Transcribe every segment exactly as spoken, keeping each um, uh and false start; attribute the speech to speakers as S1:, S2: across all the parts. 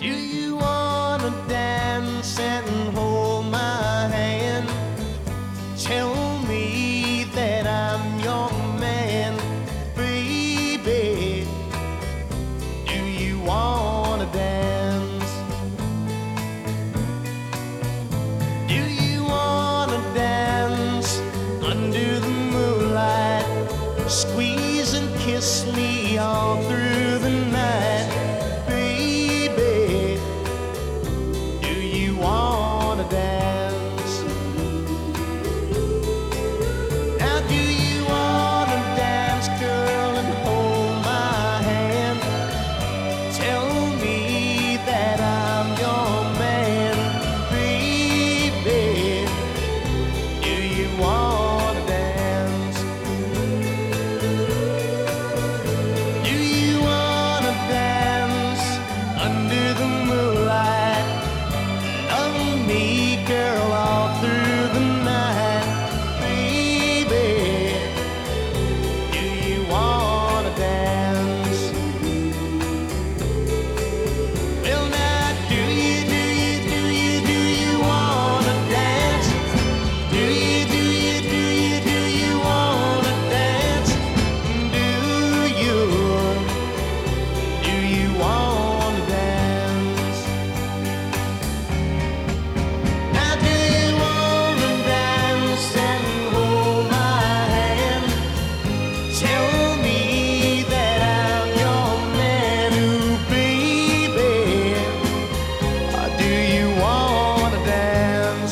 S1: Do you wanna dance and hold my hand? Tell me that I'm your man, baby. Do you wanna dance? Do you wanna dance under the moonlight? Squeeze and kiss me all through the night, baby. Do you wanna dance? Now do you wanna dance, girl, and hold my hand? Tell me that I'm your man, baby. Do you wanna dance? Do you wanna dance under the moonlight? Love me, girl, all through the night, baby. Do you wanna dance? Well, now, do you, do you, do you, do you wanna dance? Do you, do you, do you, do you wanna dance? Do you, do you wanna dance? Now do you wanna dance and hold my hand? Tell me that I'm your man, ooh, baby. Or do you wanna dance?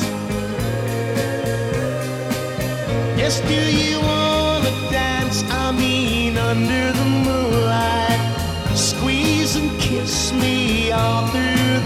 S1: Yes, do you wanna dance? I mean, under the moonlight, squeeze and kiss me all through